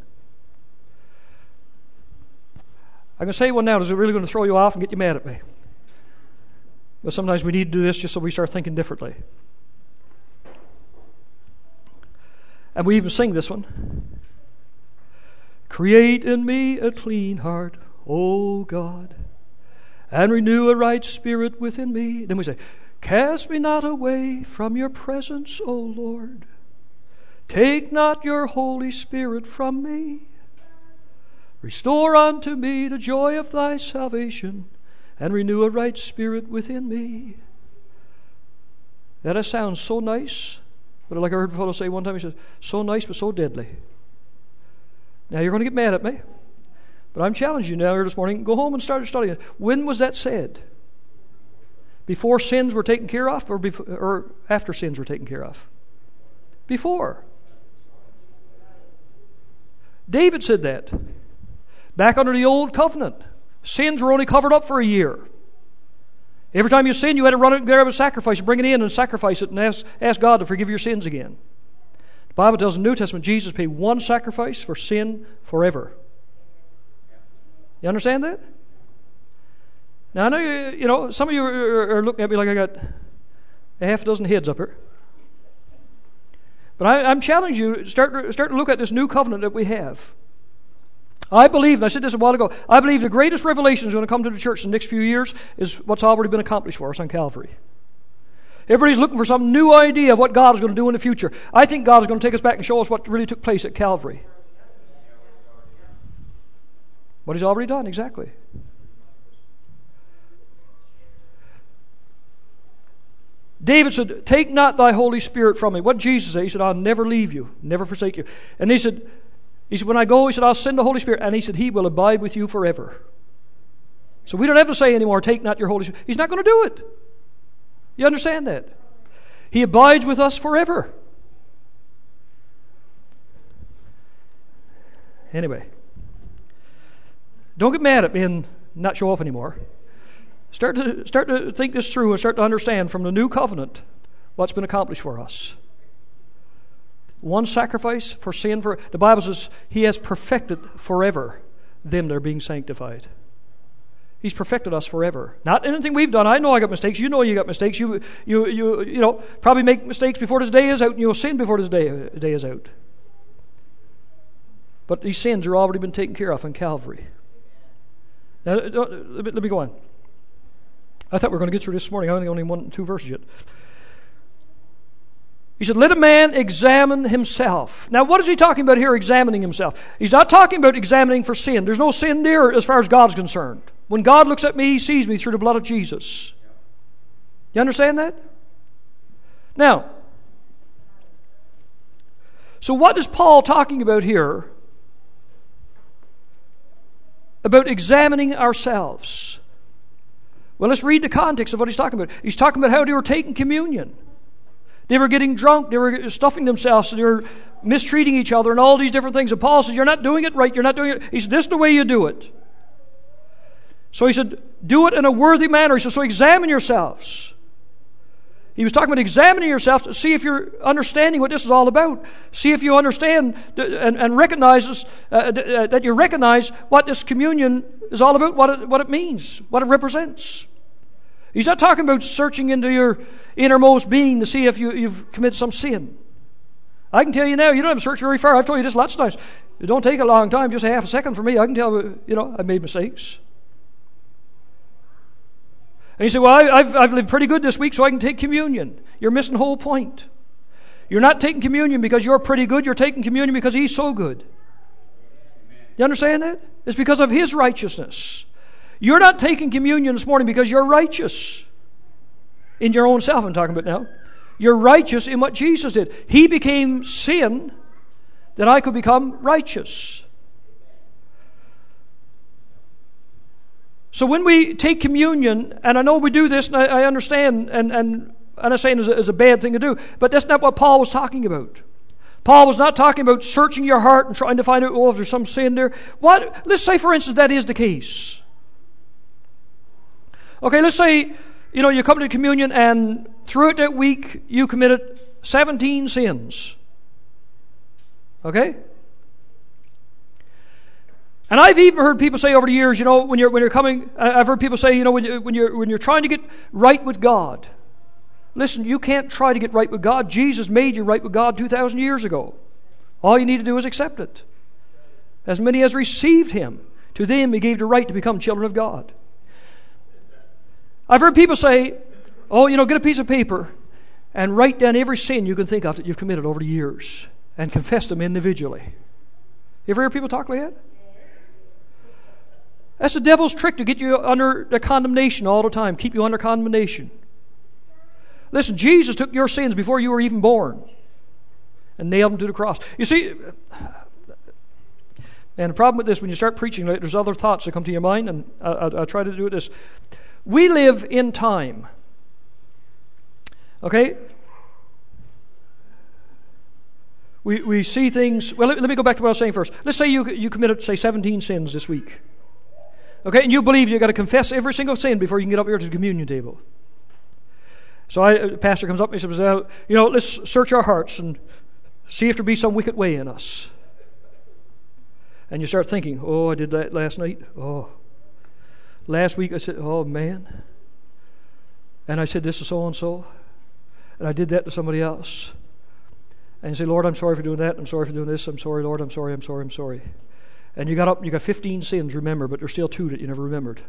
I'm going to say one now that's really going to throw you off and get you mad at me. But sometimes we need to do this just so we start thinking differently. And we even sing this one. Create in me a clean heart, O God, and renew a right spirit within me. Then we say, cast me not away from your presence, O Lord. Take not your Holy Spirit from me. Restore unto me the joy of thy salvation, and renew a right spirit within me. That sounds so nice, but like I heard a fellow say one time, he said, so nice but so deadly. Now you're going to get mad at me, but I'm challenging you now here this morning. Go home and start studying it. When was that said? Before sins were taken care of, or after sins were taken care of? Before. David said that. Back under the old covenant, sins were only covered up for a year. Every time you sinned, you had to run out and grab a sacrifice, bring it in and sacrifice it and ask God to forgive your sins again. The Bible tells in the New Testament Jesus paid one sacrifice for sin forever. You understand that? Now I know some of you are looking at me like I got a half a dozen heads up here. But I'm challenging you to start to look at this new covenant that we have. I believe, and I said this a while ago, I believe the greatest revelation is going to come to the church in the next few years is what's already been accomplished for us on Calvary. Everybody's looking for some new idea of what God is going to do in the future. I think God is going to take us back and show us what really took place at Calvary. What He's already done, exactly. David said, take not thy Holy Spirit from me. What did Jesus say? He said, I'll never leave you, never forsake you. And he said, when I go, he said, I'll send the Holy Spirit. And he said, He will abide with you forever. So we don't have to say anymore, take not your Holy Spirit. He's not going to do it. You understand that? He abides with us forever. Anyway, don't get mad at me and not show up anymore. Start to think this through and start to understand from the new covenant what's been accomplished for us. One sacrifice for sin. The Bible says He has perfected forever them that are being sanctified. He's perfected us forever. Not anything we've done. I know I got mistakes. You know you got mistakes. You probably make mistakes before this day is out, and you'll sin before this day is out. But these sins are already been taken care of on Calvary. Now, let me go on. I thought we were going to get through this morning. I only 2 verses yet. He said, let a man examine himself. Now, what is he talking about here, examining himself? He's not talking about examining for sin. There's no sin there as far as God is concerned. When God looks at me, He sees me through the blood of Jesus. You understand that? Now, so what is Paul talking about here about examining ourselves? Well, let's read the context of what he's talking about. He's talking about how they were taking communion. They were getting drunk. They were stuffing themselves. They were mistreating each other and all these different things. And Paul says, you're not doing it right. You're not doing it. He said, this is the way you do it. So he said, do it in a worthy manner. He said, so examine yourselves. He was talking about examining yourself to see if you're understanding what this is all about. See if you understand and recognize that you recognize what this communion is all about, what it means, what it represents. He's not talking about searching into your innermost being to see if you've committed some sin. I can tell you now, you don't have to search very far. I've told you this lots of times. It don't take a long time, just a half a second for me. I can tell, I've made mistakes. And you say, well, I've lived pretty good this week, so I can take communion. You're missing the whole point. You're not taking communion because you're pretty good. You're taking communion because He's so good. You understand that? It's because of His righteousness. You're not taking communion this morning because you're righteous in your own self, I'm talking about now. You're righteous in what Jesus did. He became sin that I could become righteous. So when we take communion, and I know we do this, and I understand, and I'm not saying it's a bad thing to do, but that's not what Paul was talking about. Paul was not talking about searching your heart and trying to find out, if there's some sin there. Let's say, for instance, that is the case. Okay, let's say, you come to communion and throughout that week you committed 17 sins. Okay? And I've even heard people say over the years, when you're coming, I've heard people say, when you're trying to get right with God. Listen, you can't try to get right with God. Jesus made you right with God 2,000 years ago. All you need to do is accept it. As many as received Him, to them He gave the right to become children of God. I've heard people say, get a piece of paper and write down every sin you can think of that you've committed over the years and confess them individually. You ever hear people talk like that? That's the devil's trick, to get you under the condemnation all the time, keep you under condemnation. Listen, Jesus took your sins before you were even born and nailed them to the cross. You see, and the problem with this, when you start preaching, there's other thoughts that come to your mind, and I'll try to do this. We live in time. Okay? We see things. Well, let me go back to what I was saying first. Let's say you committed, say, 17 sins this week. Okay? And you believe you've got to confess every single sin before you can get up here to the communion table. So the pastor comes up and he says, let's search our hearts and see if there be some wicked way in us. And you start thinking, I did that last night. Last week I said, man. And I said this to so-and-so. And I did that to somebody else. And you say, Lord, I'm sorry for doing that. I'm sorry for doing this. I'm sorry, Lord. I'm sorry. And you got 15 sins, remember, but there's still 2 that you never remembered.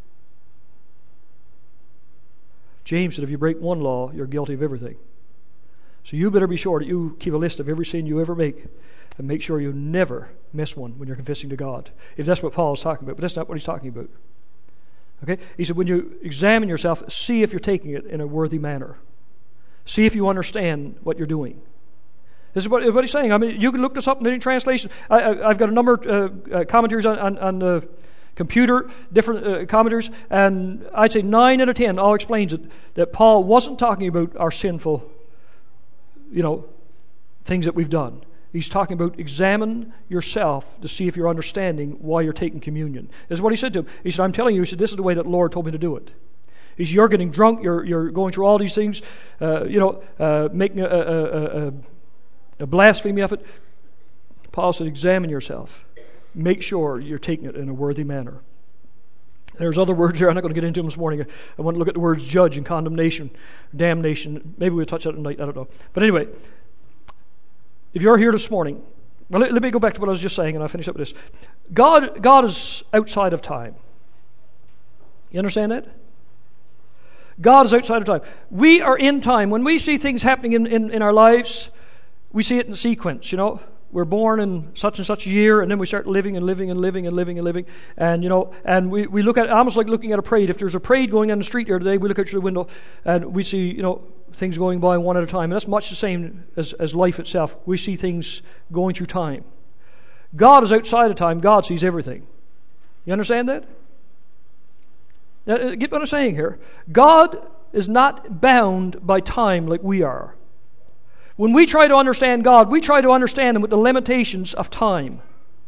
James said, if you break one law, you're guilty of everything. So you better be sure that you keep a list of every sin you ever make, and make sure you never miss one when you're confessing to God. If that's what Paul is talking about, but that's not what he's talking about. Okay? He said, when you examine yourself, see if you're taking it in a worthy manner. See if you understand what you're doing. This is what he's saying. I mean, you can look this up in any translation. I've got a number of commentaries on the computer, different commentaries, and I'd say 9 out of 10 all explains it, that Paul wasn't talking about our sinful, things that we've done. He's talking about examine yourself to see if you're understanding why you're taking communion. This is what he said to him. He said, I'm telling you, this is the way that the Lord told me to do it. He said, you're getting drunk, you're going through all these things, making a blasphemy of it. Paul said, examine yourself. Make sure you're taking it in a worthy manner. There's other words here. I'm not going to get into them this morning. I want to look at the words judge and condemnation, damnation. Maybe we'll touch that tonight. I don't know. But anyway, if you're here this morning, well, let me go back to what I was just saying, and I'll finish up with this. God is outside of time. You understand that? God is outside of time. We are in time. When we see things happening in our lives, we see it in sequence, We're born in such and such a year, and then we start living and living and living and living and living. And, and we look at it almost like looking at a parade. If there's a parade going down the street here today, we look out through the window and we see, things going by one at a time. And that's much the same as life itself. We see things going through time. God is outside of time. God sees everything. You understand that? Now, get what I'm saying here. God is not bound by time like we are. When we try to understand God, we try to understand Him with the limitations of time.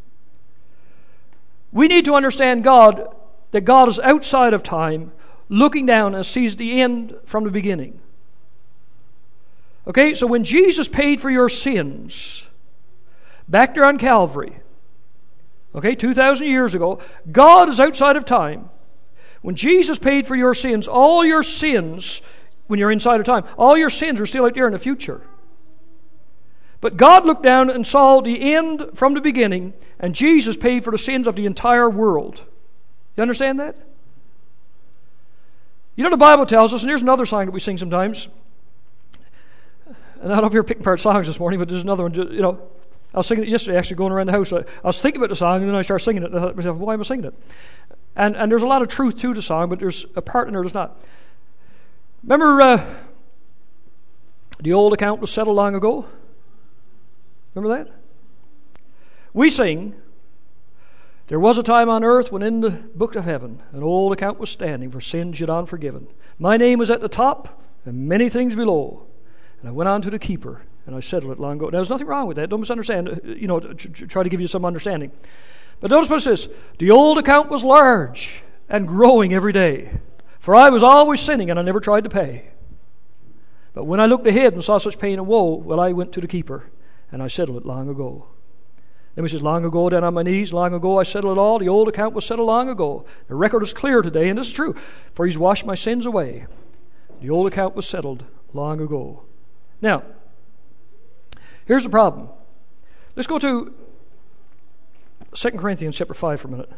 We need to understand God, that God is outside of time, looking down and sees the end from the beginning. Okay, so when Jesus paid for your sins, back there on Calvary, 2,000 years ago, God is outside of time. When Jesus paid for your sins, all your sins, when you're inside of time, all your sins are still out there in the future. But God looked down and saw the end from the beginning, and Jesus paid for the sins of the entire world. You understand that? The Bible tells us, and here's another song that we sing sometimes. I'm not up here picking apart songs this morning, but there's another one. I was singing it yesterday, actually, going around the house. I was thinking about the song, and then I started singing it, and I thought to myself, why am I singing it? And there's a lot of truth to the song, but there's a part in there that's not. Remember the old account was settled long ago? Remember that? We sing, there was a time on earth when in the book of heaven an old account was standing for sins yet unforgiven. My name was at the top and many things below. And I went on to the keeper and I settled it long ago. Now, there's nothing wrong with that. Don't misunderstand, try to give you some understanding. But notice what it says. The old account was large and growing every day. For I was always sinning and I never tried to pay. But when I looked ahead and saw such pain and woe, well, I went to the keeper. And I settled it long ago. Then he says, long ago, down on my knees, long ago I settled it all. The old account was settled long ago. The record is clear today, and this is true, for he's washed my sins away. The old account was settled long ago. Now, here's the problem. Let's go to 2 Corinthians chapter 5 for a minute.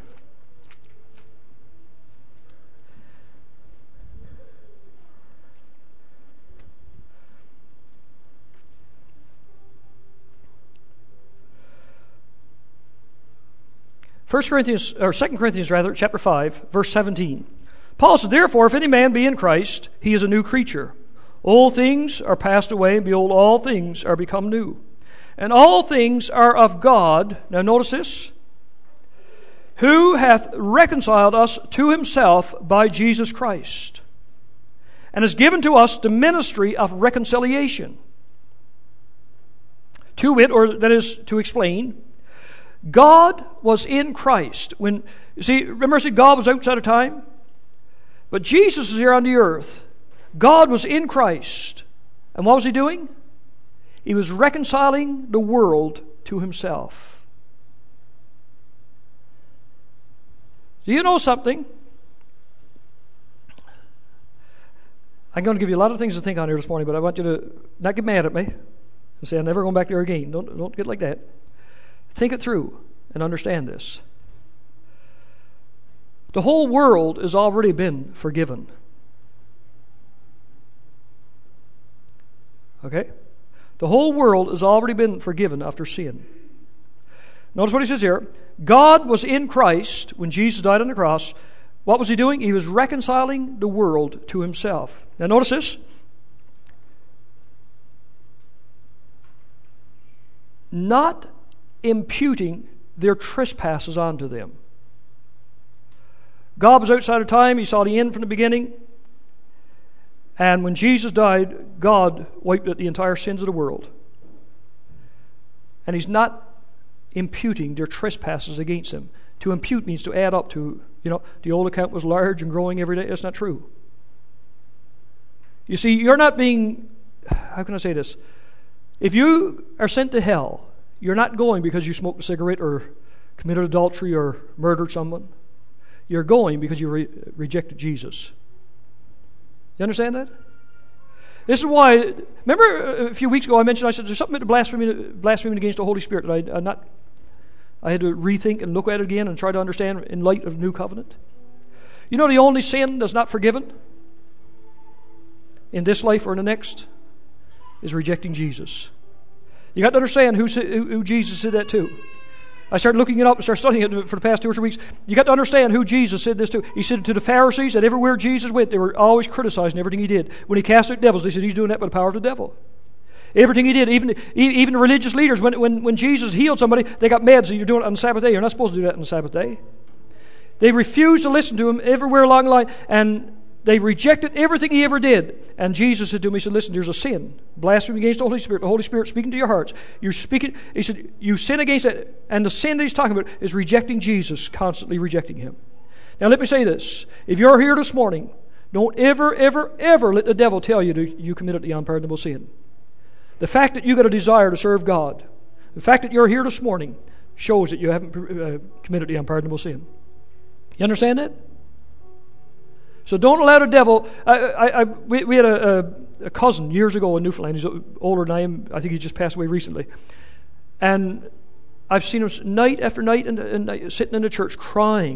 Two Corinthians chapter 5, verse 17. Paul said, therefore, if any man be in Christ, he is a new creature. Old things are passed away, and behold, all things are become new. And all things are of God. Now notice this. Who hath reconciled us to himself by Jesus Christ, and has given to us the ministry of reconciliation. To wit, or that is to explain, God was in Christ. When you see, remember I said God was outside of time? But Jesus is here on the earth. God was in Christ. And what was he doing? He was reconciling the world to himself. Do you know something? I'm going to give you a lot of things to think on here this morning, but I want you to not get mad at me and say, I'm never going back there again. Don't get like that. Think it through and understand this. The whole world has already been forgiven. Okay? The whole world has already been forgiven after sin. Notice what he says here. God was in Christ when Jesus died on the cross. What was he doing? He was reconciling the world to himself. Now notice this. Not imputing their trespasses onto them. God was outside of time. He saw the end from the beginning. And when Jesus died, God wiped out the entire sins of the world. And he's not imputing their trespasses against them. To impute means to add up to, the old account was large and growing every day. That's not true. You see, you're not being, how can I say this? If you are sent to hell, you're not going because you smoked a cigarette or committed adultery or murdered someone. You're going because you rejected Jesus. You understand that? This is why, remember a few weeks ago I said there's something about blaspheming against the Holy Spirit that I had to rethink and look at it again and try to understand in light of the new covenant. You know the only sin that's not forgiven in this life or in the next is rejecting Jesus. You got to understand who Jesus said that to. I started looking it up and started studying it for the past 2 or 3 weeks. You got to understand who Jesus said this to. He said it to the Pharisees, that everywhere Jesus went, they were always criticizing everything he did. When he cast out devils, they said he's doing that by the power of the devil. Everything he did, even the religious leaders, when Jesus healed somebody, they got mad, so you're doing it on the Sabbath day. You're not supposed to do that on the Sabbath day. They refused to listen to him everywhere along the line, and they rejected everything he ever did. And Jesus said to him, he said, listen, there's a sin. Blasphemy against the Holy Spirit speaking to your hearts. You're speaking, he said, you sin against it. And the sin that he's talking about is rejecting Jesus, constantly rejecting him. Now let me say this. If you're here this morning, don't ever, ever, ever let the devil tell you you committed the unpardonable sin. The fact that you got a desire to serve God, the fact that you're here this morning, shows that you haven't committed the unpardonable sin. You understand that? So don't allow the devil. We had a cousin years ago in Newfoundland. He's older than I am. I think he just passed away recently. And I've seen him night after night and sitting in the church crying.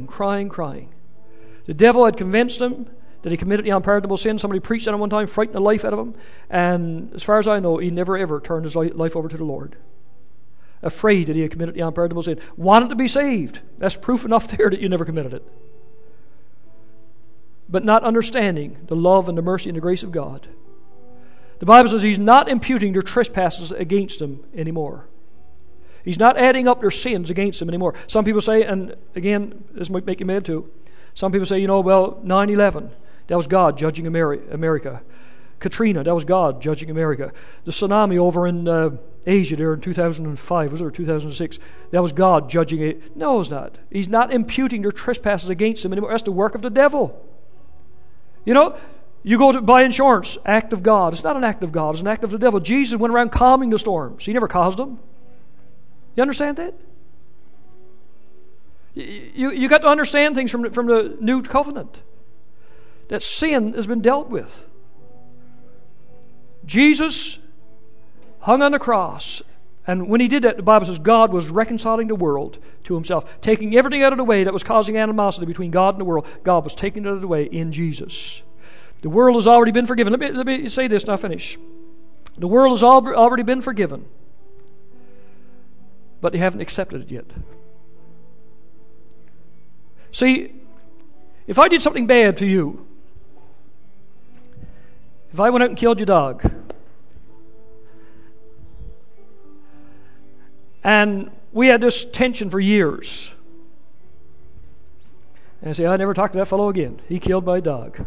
The devil had convinced him that he committed the unpardonable sin. Somebody preached on him one time, frightened the life out of him. And as far as I know, he never ever turned his life over to the Lord. Afraid that he had committed the unpardonable sin. Wanted to be saved. That's proof enough there that you never committed it. But not understanding the love and the mercy and the grace of God. The Bible says he's not imputing their trespasses against them anymore. He's not adding up their sins against them anymore. Some people say, and again, this might make you mad too, some people say, 9/11, that was God judging America. Katrina, that was God judging America. The tsunami over in Asia there in 2005, was it, or 2006, that was God judging it. No, it's not. He's not imputing their trespasses against them anymore. That's the work of the devil. You go to buy insurance, act of God. It's not an act of God, it's an act of the devil. Jesus went around calming the storms. He never caused them. You understand that? You got to understand things from the new covenant. That sin has been dealt with. Jesus hung on the cross, and when he did that, the Bible says God was reconciling the world to himself, taking everything out of the way that was causing animosity between God and the world. God was taking it out of the way in Jesus. The world has already been forgiven. Let me say this and I'll finish. The world has already been forgiven, but they haven't accepted it yet. See, if I did something bad to you, if I went out and killed your dog, and we had this tension for years, and I say, I never talk to that fellow again. He killed my dog.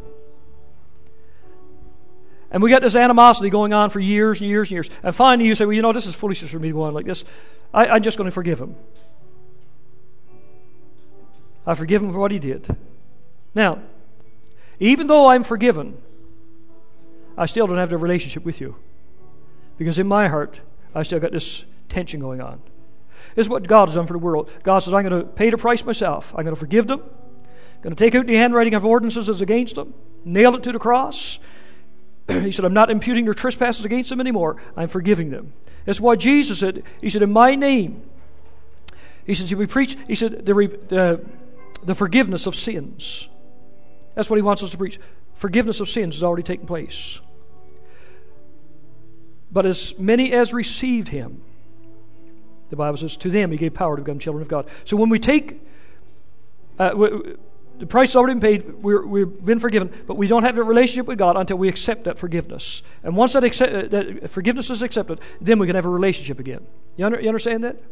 And we got this animosity going on for years and years and years. And finally you say, well, this is foolishness for me to go on like this. I'm just going to forgive him. I forgive him for what he did. Now, even though I'm forgiven, I still don't have the relationship with you. Because in my heart, I still got this tension going on. This is what God has done for the world. God says, I'm going to pay the price myself. I'm going to forgive them. I'm going to take out the handwriting of ordinances as against them. Nail it to the cross. He said, I'm not imputing their trespasses against them anymore. I'm forgiving them. That's why Jesus said, he said, in my name, he said, we preach, he said, the forgiveness of sins. That's what he wants us to preach. Forgiveness of sins has already taken place. But as many as received him, the Bible says, to them he gave power to become children of God. So when we take, the price has already been paid, we've been forgiven, but we don't have a relationship with God until we accept that forgiveness. And once that forgiveness is accepted, then we can have a relationship again. You understand that?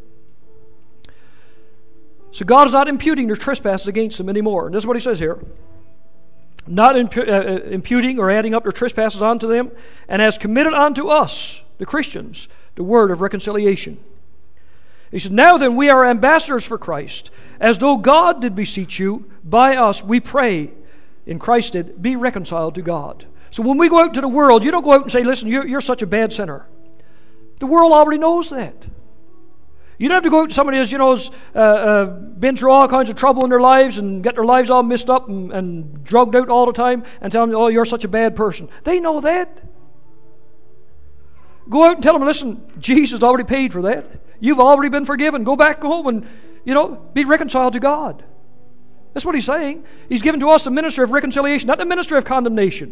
So God is not imputing their trespasses against them anymore. And this is what he says here. Not imputing or adding up their trespasses onto them, and has committed unto us, the Christians, the word of reconciliation. He said, now then we are ambassadors for Christ, as though God did beseech you, by us we pray, in Christ did, be reconciled to God. So when we go out to the world, you don't go out and say, listen, you're such a bad sinner. The world already knows that. You don't have to go out to somebody who's been through all kinds of trouble in their lives and get their lives all messed up and drugged out all the time and tell them, oh, you're such a bad person. They know that. Go out and tell them, listen, Jesus already paid for that. You've already been forgiven. Go back home and, be reconciled to God. That's what he's saying. He's given to us the ministry of reconciliation, not the ministry of condemnation.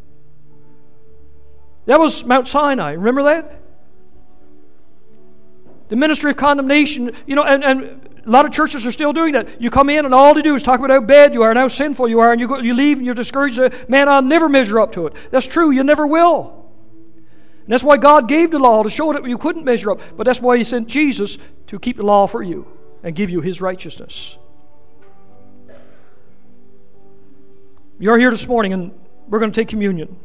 That was Mount Sinai. Remember that? The ministry of condemnation, and a lot of churches are still doing that. You come in and all they do is talk about how bad you are and how sinful you are, and you leave and you're discouraged. Man, I'll never measure up to it. That's true. You never will. And that's why God gave the law, to show that you couldn't measure up. But that's why he sent Jesus to keep the law for you and give you his righteousness. You're here this morning and we're going to take communion.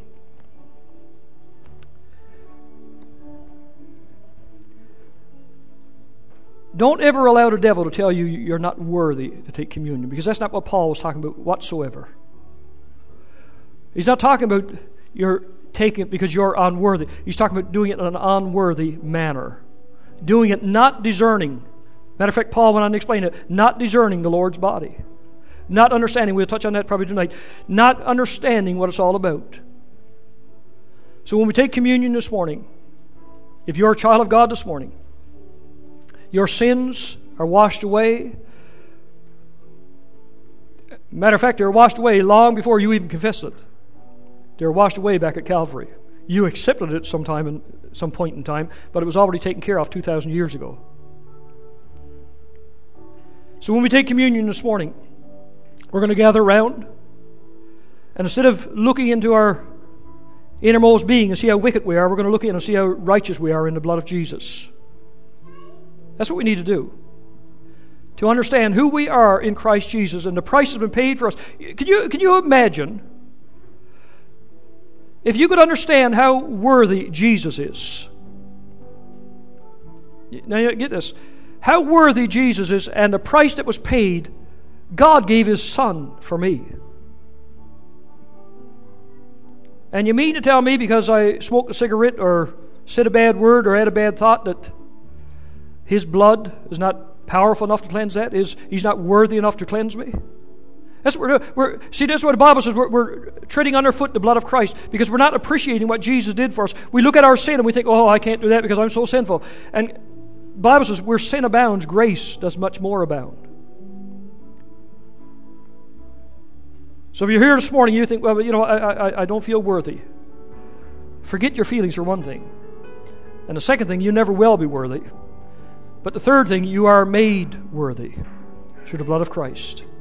Don't ever allow the devil to tell you you're not worthy to take communion, because that's not what Paul was talking about whatsoever. He's not talking about you're taking it because you're unworthy. He's talking about doing it in an unworthy manner. Doing it not discerning. Matter of fact, Paul went on to explain it. Not discerning the Lord's body. Not understanding. We'll touch on that probably tonight. Not understanding what it's all about. So when we take communion this morning, if you're a child of God this morning, your sins are washed away. Matter of fact, they're washed away long before you even confessed it. They're washed away back at Calvary. You accepted it some point in time, but it was already taken care of 2,000 years ago. So when we take communion this morning, we're going to gather around, and instead of looking into our innermost being and see how wicked we are, we're going to look in and see how righteous we are in the blood of Jesus. That's what we need to do. To understand who we are in Christ Jesus and the price has been paid for us. Can you imagine if you could understand how worthy Jesus is? Now get this. How worthy Jesus is and the price that was paid, God gave his Son for me. And you mean to tell me because I smoked a cigarette or said a bad word or had a bad thought that his blood is not powerful enough to cleanse that? He's not worthy enough to cleanse me? That's what that's what the Bible says. We're treading underfoot the blood of Christ because we're not appreciating what Jesus did for us. We look at our sin and we think, oh, I can't do that because I'm so sinful. And the Bible says where sin abounds, grace does much more abound. So if you're here this morning, you think, well, I don't feel worthy. Forget your feelings for one thing. And the second thing, you never will be worthy. But the third thing, you are made worthy through the blood of Christ.